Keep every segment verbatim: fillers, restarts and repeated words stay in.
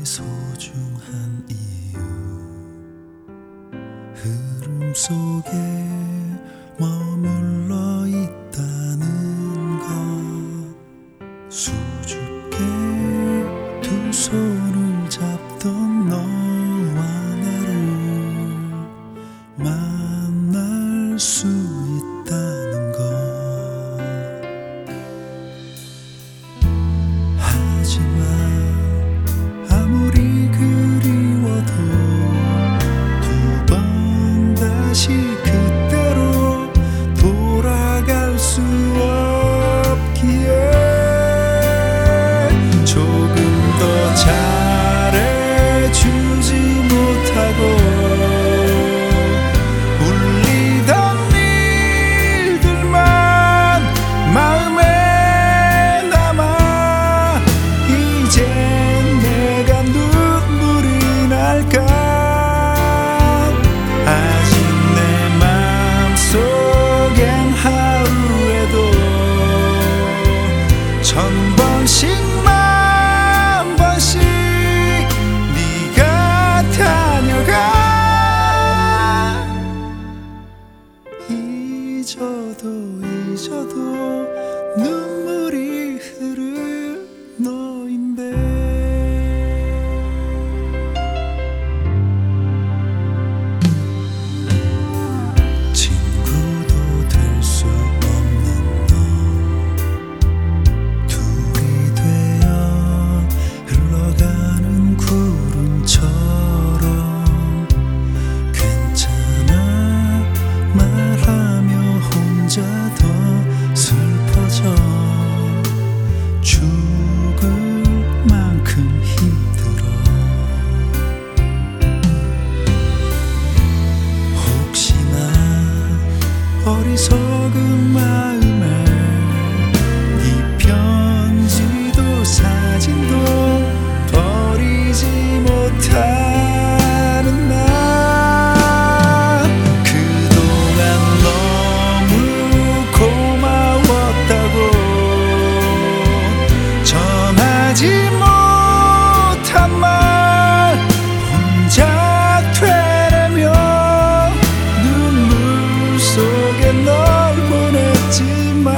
소중한 이유 흐름 속에 머물러 있다는 것 수줍게 두 손을 잡던 너와 나를 만날 수 있다는 것 하지만 아무리 그리워도 두 번 다시 그때로 돌아갈 수 없기에 조금 더 잘해주지 못하고 울리던 일들만 마음에 남아 이젠 내가 눈물이 날까 아직 내 맘속엔 하루에도 천 번씩 만 번씩 네가 다녀가 잊어도 잊어도 눈물이 흐를 너인데 친구도 될 수 없는 너 둘이 되어 흘러가는 구름처럼 괜찮아 말하며 혼자 더 슬퍼져 죽을 만큼 힘들어 혹시나 어리석은 마음에 네 편지도 사진도 버리지 못하는 나 그동안 너무 고마웠다고 전하지 못한 말 혼자 되뇌며 눈물 속에 널 보냈지만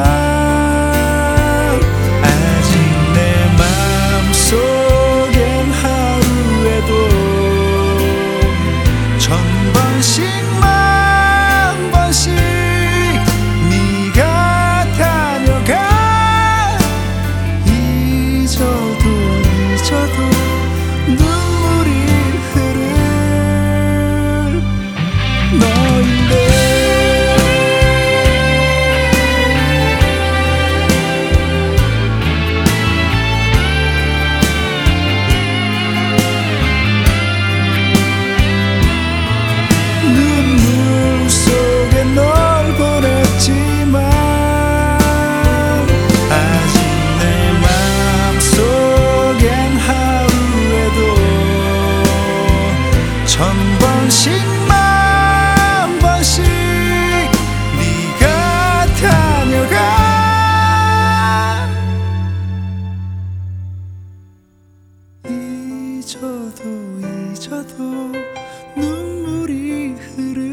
아직 내 맘속엔 하루에도 천 번씩 만 번씩 네가 다녀가 잊어도 잊어도 눈물이 흐를 너인데 눈물 속에 널 보냈지만 아직 내 맘속엔 하루에도 천 번씩 만 번씩 네가 다녀가 잊어도 잊어도 눈물이 흐를